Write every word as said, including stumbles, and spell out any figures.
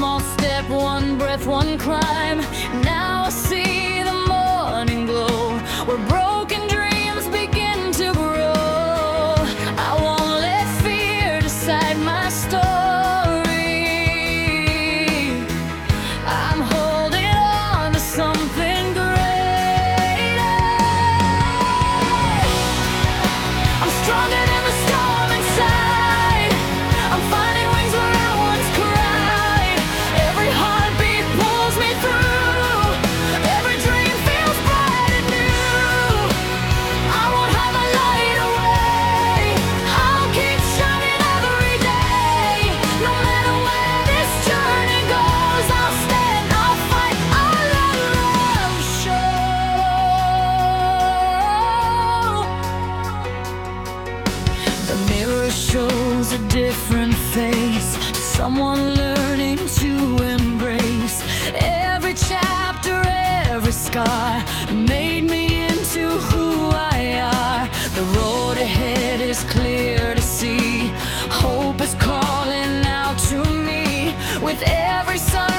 small step, one breath, one climb. Now I see the morning glow, where broken dreams begin to grow. I won't let fear decide my story. I'm holding on to something greater. I'm stronger than the storm inside. I'm finding wings where I once cried. Every heartbeat pulls me through. Every dream feels bright and new. I won't hide my light away. I'll keep shining every day. No matter where this journey goes, I'll stand, I'll fight, I'll let love show. The mirror shows a different face, someone learning to embrace. Every chapter, every scar made me into who I are. The road ahead is clear to see. Hope is calling out to me. With every sign